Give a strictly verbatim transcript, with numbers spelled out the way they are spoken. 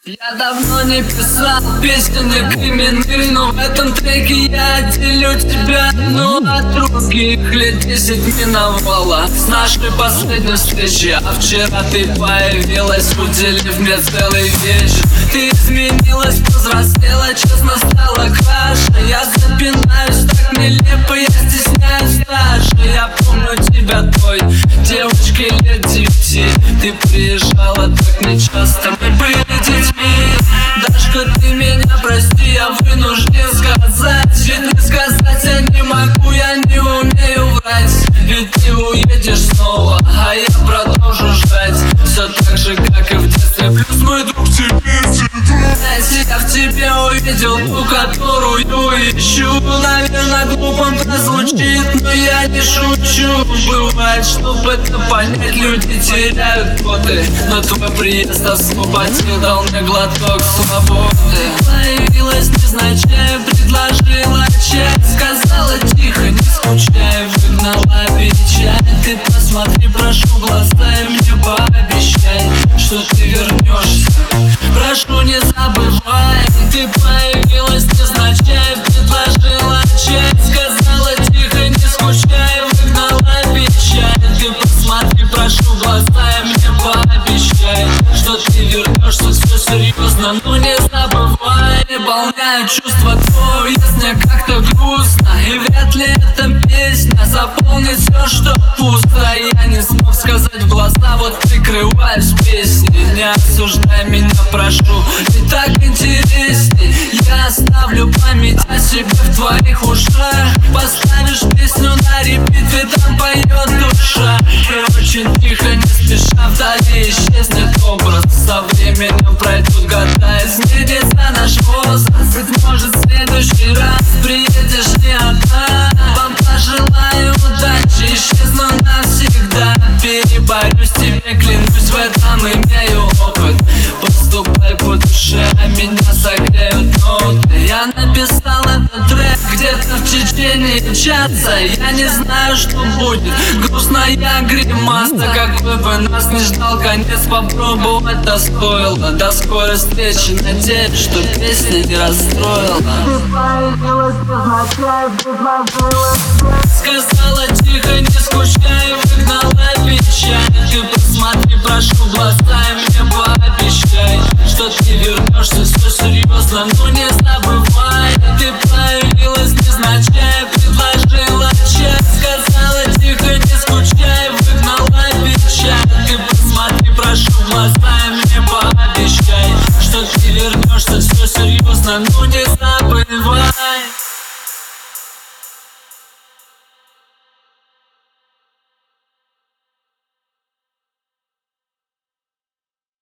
Я давно не писал песен не криминальных, но в этом треке я отделю тебя одну от других. Лет десять миновало с нашей последней встречи, а вчера ты появилась, уделив мне целый вечер. Ты изменилась, повзрослела, честно стала краше. Я запинаюсь так нелепо, я стесняюсь даже. Я помню тебя той девочкой лет девяти. Ты приезжала так нечасто, мы были детьми. Дашка, ты меня прости, я вынужден сказать. Ведь не сказать я не могу, я не умею врать. Ведь ты уедешь снова, а я продолжу ждать. Все так же, как и в детстве, плюс мой друг тебе цветет. Я в тебе увидел ту, которую ищу. Наверное, глупо прозвучит, но я не шучу. Бывает, чтобы это понять, люди теряют годы, но твой приезд освободил, дал мне глоток свободы. Появилась невзначай, предложила чай, сказала тихо, не скучай, выгнала печаль. Ты посмотри, прошу, глаза и мне пообещай, что ты вернешься. Прошу, не забывай. Ты появилась невзначай, предложила чай, сказала тихо, не скучай, выгнала печаль. Ты посмотри, прошу, глаза и мне пообещай, что ты вернешься. Все серьезно, но не забывай. Наполняю чувства твои, мне как-то грустно, и вряд ли эта песня заполнит все, что пусто. Я не смог сказать в глаза, вот прикрываюсь песней. Не осуждай меня, прошу, ты так интересней. Я оставлю память о себе в твоих ушах. Поставишь песню на репит, ведь там поет душа. И очень тихо, не спеша, вдали исчезнет образ. Со временем пройдут года, изменится наш возраст. Быть может, в следующий раз приедешь не одна. Вам пожелаю удачи, исчезну навсегда. Переборюсь, тебе клянусь, в этом имею опыт. Поступай по душе, а меня согреют ноты. Я написал этот трек где-то в течение часа. Я не знаю, что будет, грустная гримаса. Какой бы нас не ждал конец, попробовать это стоило. До скорой встречи, надеюсь, что песня не расстроила. Ты появилась невзначай, предложила чай, сказала тихо, не скучай, выгнала печаль. Ты посмотри, прошу, глаза и мне пообещай, что ты вернешься. Все серьезно, но не забывай. Ты появилась невзначай, предложила чай, сказала тихо, не скучай, выгнала печаль. Ты посмотри, прошу, глаза и мне пообещай, что ты вернешься. Все серьезно, но не забывай.